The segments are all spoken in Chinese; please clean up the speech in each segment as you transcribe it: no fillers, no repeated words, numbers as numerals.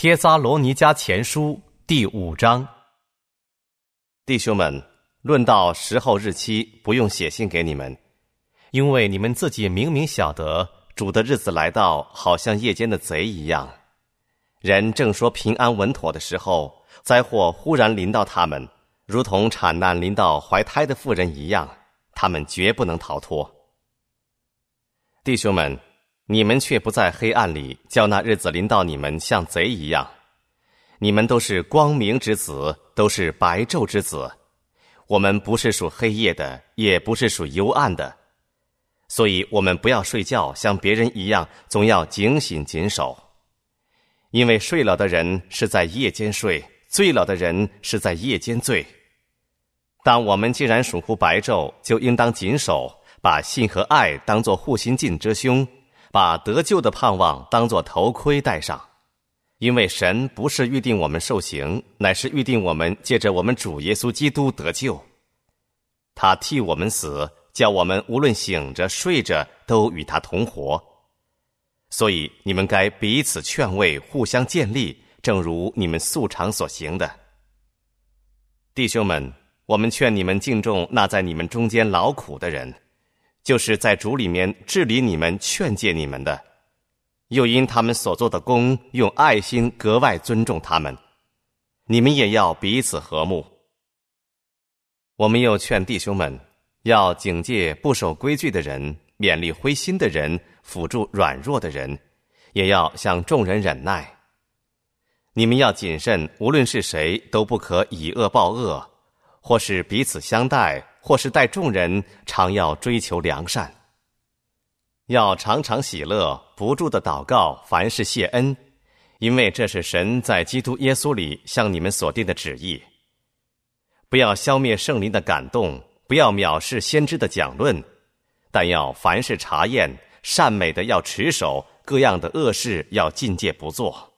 帖撒罗尼迦前书第5章。 弟兄们，论到时候日期，不用写信给你们， 因为你们自己明明晓得， 主的日子来到，好像夜间的贼一样。人正说平安稳妥的时候，灾祸忽然临到他们，如同产难临到怀胎的妇人一样，他们绝不能逃脱。弟兄们，你们却不在黑暗里，叫那日子临到你们像贼一样。你们都是光明之子，都是白昼之子。我们不是属黑夜的，也不是属幽暗的。所以我们不要睡觉，像别人一样，总要警醒谨守。因为睡了的人是在夜间睡，醉了的人是在夜间醉。但我们既然属乎白昼，就应当谨守，把信和爱当作护心镜遮胸，把得救的盼望当作头盔戴上。因为神不是预定我们受刑，乃是预定我们借着我们主耶稣基督得救。他替我们死，叫我们无论醒着睡着都与他同活。所以你们该彼此劝慰，互相建立，正如你们素常所行的。弟兄们，我们劝你们敬重那在你们中间劳苦的人，就是在主里面治理你们、劝诫你们的，又因他们所做的工，用爱心格外尊重他们。你们也要彼此和睦。我们又劝弟兄们，要警戒不守规矩的人，勉励灰心的人，辅助软弱的人，也要向众人忍耐。你们要谨慎，无论是谁，都不可以恶报恶，或是彼此相待，或是待众人，常要追求良善。要常常喜乐，不住的祷告，凡事谢恩，因为这是神在基督耶稣里向你们所定的旨意。不要消灭圣灵的感动，不要藐视先知的讲论，但要凡事查验，善美的要持守，各样的恶事要禁戒不做。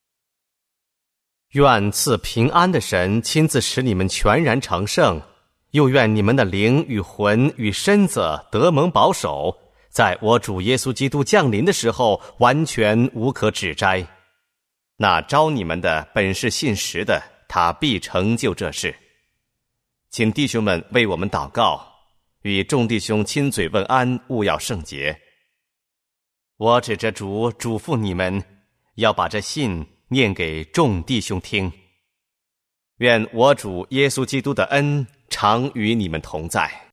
愿赐平安的神亲自使你们全然成圣，又愿你们的灵与魂与身子得蒙保守，在我主耶稣基督降临的时候，完全无可指摘。 那招你们的本是信实的，他必成就这事。请弟兄们为我们祷告，与众弟兄亲嘴问安，务要圣洁。 我指着主嘱咐你们，要把这信念给众弟兄听。 愿我主耶稣基督的恩常与你们同在。